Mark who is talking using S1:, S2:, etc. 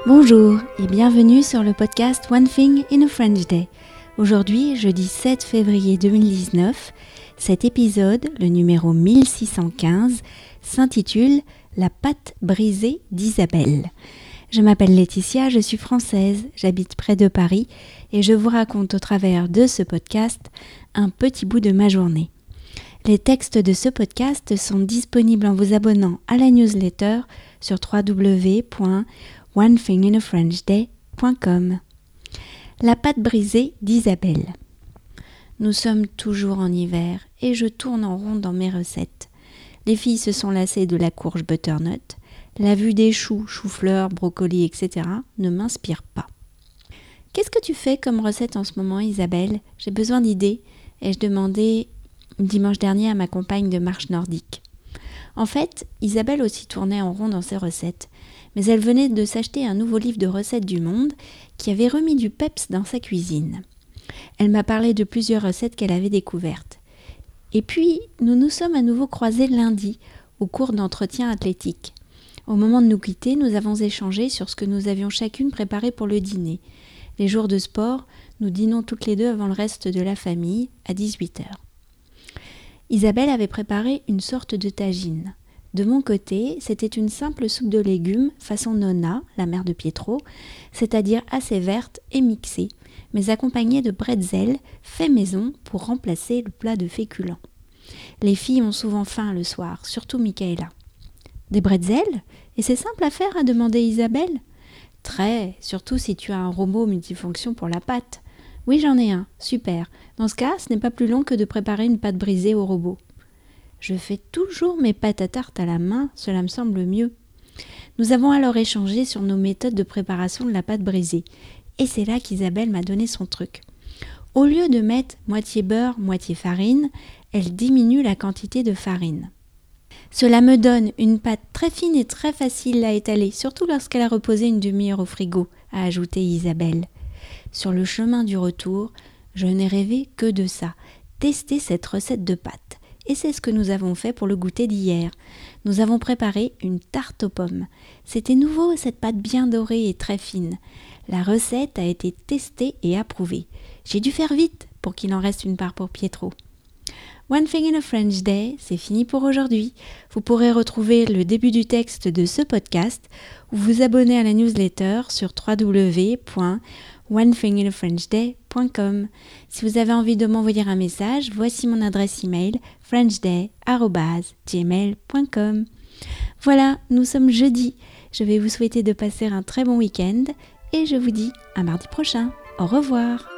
S1: Bonjour et bienvenue sur le podcast One Thing in a French Day. Aujourd'hui, jeudi 7 février 2019, cet épisode, le numéro 1615, s'intitule « La pâte brisée d'Isabelle ». Je m'appelle Laetitia, je suis française, j'habite près de Paris et je vous raconte au travers de ce podcast un petit bout de ma journée. Les textes de ce podcast sont disponibles en vous abonnant à la newsletter sur www.onethinginafrenchday.com. La pâte brisée d'Isabelle. Nous sommes toujours en hiver et je tourne en rond dans mes recettes. Les filles se sont lassées de la courge butternut. La vue des choux, choux-fleurs, brocolis, etc. ne m'inspire pas. Qu'est-ce que tu fais comme recette en ce moment, Isabelle ? J'ai besoin d'idées. Ai-je demandé dimanche dernier à ma compagne de marche nordique. En fait, Isabelle aussi tournait en rond dans ses recettes, mais elle venait de s'acheter un nouveau livre de recettes du monde qui avait remis du peps dans sa cuisine. Elle m'a parlé de plusieurs recettes qu'elle avait découvertes. Et puis, nous nous sommes à nouveau croisés lundi, au cours d'entretien athlétique. Au moment de nous quitter, nous avons échangé sur ce que nous avions chacune préparé pour le dîner. Les jours de sport, nous dînons toutes les deux avant le reste de la famille, à 18h. Isabelle avait préparé une sorte de tagine. De mon côté, c'était une simple soupe de légumes façon Nonna, la mère de Pietro, c'est-à-dire assez verte et mixée, mais accompagnée de bretzels faits maison pour remplacer le plat de féculents. Les filles ont souvent faim le soir, surtout Michaela. Des bretzels ? Et c'est simple à faire, a demandé Isabelle. Très, surtout si tu as un robot multifonction pour la pâte. Oui, j'en ai un, super. Dans ce cas, ce n'est pas plus long que de préparer une pâte brisée au robot. Je fais toujours mes pâtes à tarte à la main, cela me semble mieux. Nous avons alors échangé sur nos méthodes de préparation de la pâte brisée. Et c'est là qu'Isabelle m'a donné son truc. Au lieu de mettre moitié beurre, moitié farine, elle diminue la quantité de farine. Cela me donne une pâte très fine et très facile à étaler, surtout lorsqu'elle a reposé une demi-heure au frigo, a ajouté Isabelle. Sur le chemin du retour, je n'ai rêvé que de ça, tester cette recette de pâte. Et c'est ce que nous avons fait pour le goûter d'hier. Nous avons préparé une tarte aux pommes. C'était nouveau, cette pâte bien dorée et très fine. La recette a été testée et approuvée. J'ai dû faire vite pour qu'il en reste une part pour Pietro. One Thing in a French Day, c'est fini pour aujourd'hui. Vous pourrez retrouver le début du texte de ce podcast ou vous abonner à la newsletter sur www.onethinginafrenchday.com. Si vous avez envie de m'envoyer un message, voici mon adresse email frenchday@gmail.com. Voilà, nous sommes jeudi. Je vais vous souhaiter de passer un très bon week-end et je vous dis à mardi prochain. Au revoir.